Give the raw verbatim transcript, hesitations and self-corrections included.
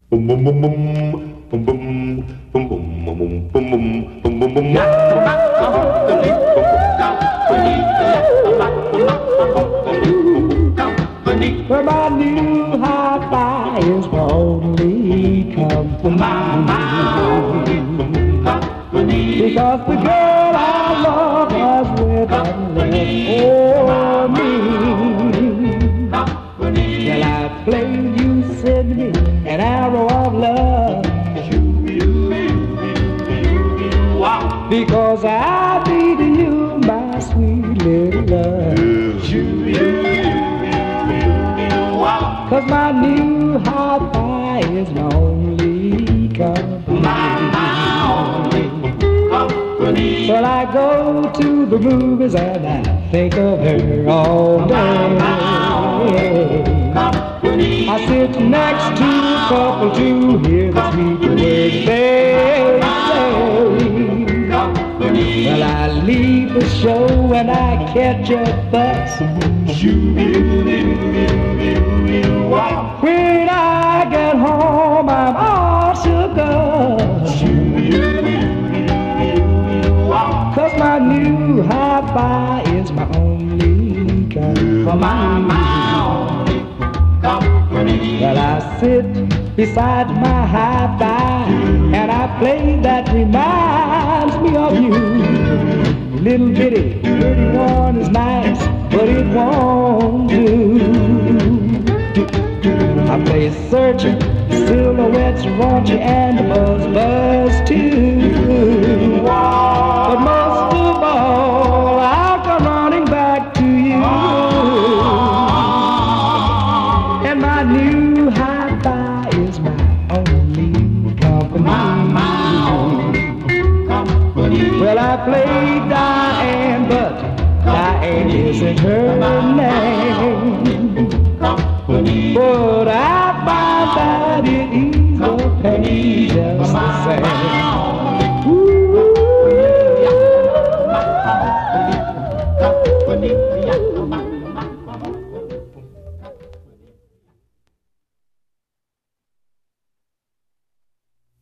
Boom boom boom boom boom boom boom boom boom boom boom boom boom. Well, my new hi-fi is my only company. Because the girl I love has with for me. Well, I played you, Sydney, an arrow of love. Because I need you, my sweet little love. Cause my new hi-fi is my only company. Well, I go to the movies and I think of her all day. I sit next to a couple to hear the sweet words they say. Well, I leave the show and I catch a bus. When I get home, I'm all shook up. Cause my new hi-fi is my only company. Well, I sit beside my hi-fi and I play that reminds me of you. Little bitty, pretty one is nice, but it won't do. I play searching, silhouettes, raunchy, and buzz, buzz too. But most of all, I'll come running back to you. And my new hi-fi is my only company. Well, I play Diane, but Diane isn't her name. But I find that it eases the pain just the same. Ooh.